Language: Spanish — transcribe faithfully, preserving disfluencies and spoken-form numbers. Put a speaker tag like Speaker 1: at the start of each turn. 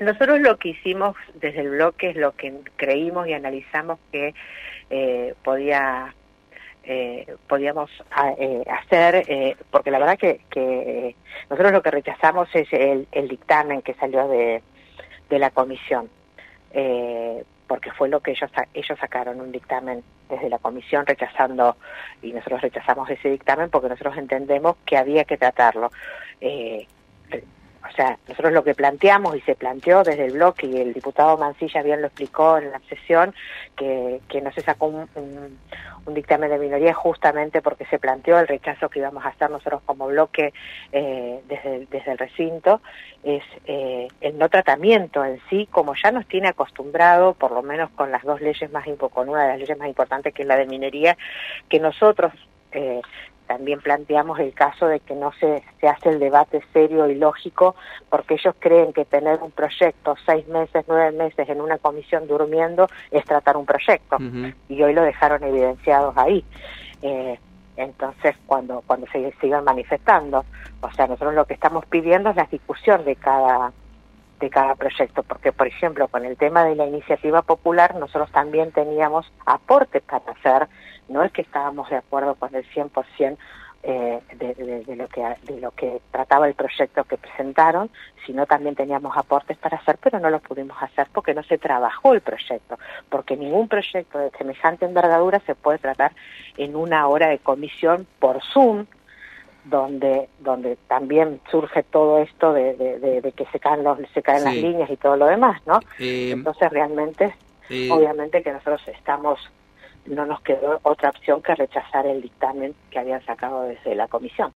Speaker 1: Nosotros lo que hicimos desde el bloque es lo que creímos y analizamos que eh, podía eh, podíamos a, eh, hacer, eh, porque la verdad que, que nosotros lo que rechazamos es el, el dictamen que salió de, de la comisión, eh, porque fue lo que ellos ellos sacaron, un dictamen desde la comisión rechazando, y nosotros rechazamos ese dictamen porque nosotros entendemos que había que tratarlo. Eh, O sea, nosotros lo que planteamos y se planteó desde el bloque, y el diputado Mancilla bien lo explicó en la sesión, que, que no se sacó un, un, un dictamen de minoría justamente porque se planteó el rechazo que íbamos a hacer nosotros como bloque eh, desde, desde el recinto, es eh, el no tratamiento en sí, como ya nos tiene acostumbrado, por lo menos con las dos leyes más importantes, con una de las leyes más importantes que es la de minería, que nosotros... Eh, también planteamos el caso de que no se, se hace el debate serio y lógico, porque ellos creen que tener un proyecto seis meses, nueve meses en una comisión durmiendo es tratar un proyecto, uh-huh. Y hoy lo dejaron evidenciados ahí. Eh, entonces, cuando cuando se sigan manifestando, o sea, nosotros lo que estamos pidiendo es la discusión de cada de cada proyecto, porque, por ejemplo, con el tema de la iniciativa popular, nosotros también teníamos aportes para hacer. No es que estábamos de acuerdo con el cien por ciento eh, de, de, de, lo que, de lo que trataba el proyecto que presentaron, sino también teníamos aportes para hacer, pero no los pudimos hacer porque no se trabajó el proyecto, porque ningún proyecto de semejante envergadura se puede tratar en una hora de comisión por Zoom, donde donde también surge todo esto de, de, de, de que se caen los se caen sí. las líneas y todo lo demás, ¿no? Eh, Entonces realmente, eh, obviamente que nosotros estamos, no nos quedó otra opción que rechazar el dictamen que habían sacado desde la comisión.